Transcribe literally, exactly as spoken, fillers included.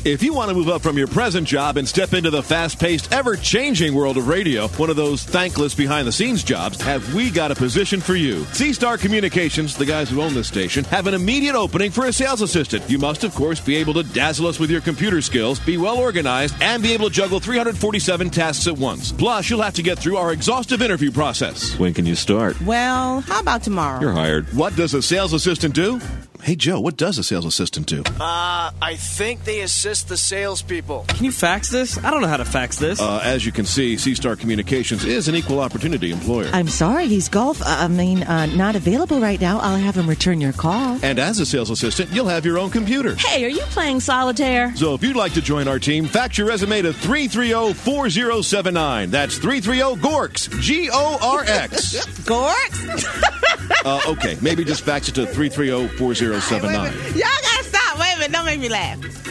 If you want to move up from your present job and step into the fast-paced, ever-changing world of radio, one of those thankless behind-the-scenes jobs, have we got a position for you. C-Star Communications, the guys who own this station, have an immediate opening for a sales assistant. You must, of course, be able to dazzle us with your computer skills, be well-organized, and be able to juggle three hundred forty-seven tasks at once. Plus, you'll have to get through our exhaustive interview process. When can you start? Well, how about tomorrow? You're hired. What does a sales assistant do? Hey, Joe, what does a sales assistant do? Uh, I think they assist the salespeople. Can you fax this? I don't know how to fax this. Uh, as you can see, C-Star Communications is an equal opportunity employer. I'm sorry, he's golf. Uh, I mean, uh, not available right now. I'll have him return your call. And as a sales assistant, you'll have your own computer. Hey, are you playing solitaire? So if you'd like to join our team, fax your resume to three three zero, four zero seven nine. That's three three zero, G O R X. G O R X. G O R X? uh, okay, maybe just fax it to three three zero, four zero seven nine. Y'all gotta stop. Wait a minute. Don't make me laugh.